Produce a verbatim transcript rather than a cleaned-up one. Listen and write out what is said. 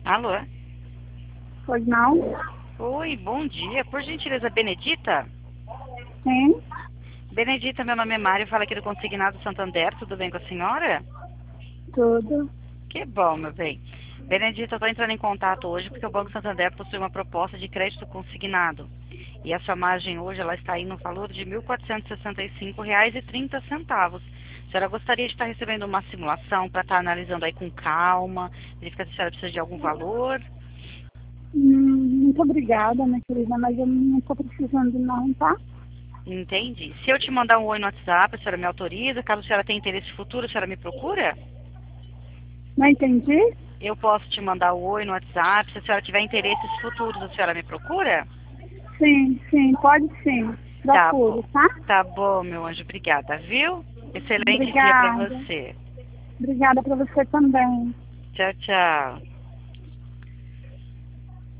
Alô? Pois não? Oi, bom dia. Por gentileza, Benedita? Sim, Benedita, meu nome é Mário, fala aqui do Consignado Santander. Tudo bem com a senhora? tudo. Que bom, meu bem. Benedita, eu estou entrando em contato hoje porque o Banco Santander possui uma proposta de crédito consignado. E a sua margem hoje ela está aí no valor de mil quatrocentos e sessenta e cinco reais e trinta centavos. A senhora gostaria de estar recebendo uma simulação para estar analisando aí com calma, verificar se a senhora precisa de algum valor? Hum, muito obrigada, minha querida, mas eu não estou precisando não, tá? Entendi. Se eu te mandar um oi no WhatsApp, a senhora me autoriza? Caso a senhora tenha interesse futuro, a senhora me procura? Não entendi? Eu posso te mandar o oi no WhatsApp. Se a senhora tiver interesses futuros, a senhora me procura? Sim, sim, pode sim. Tá Procuro, bom. tá? Tá bom, meu anjo. Obrigada, viu? Excelente dia pra Obrigada. você. Obrigada para você também. Tchau, tchau.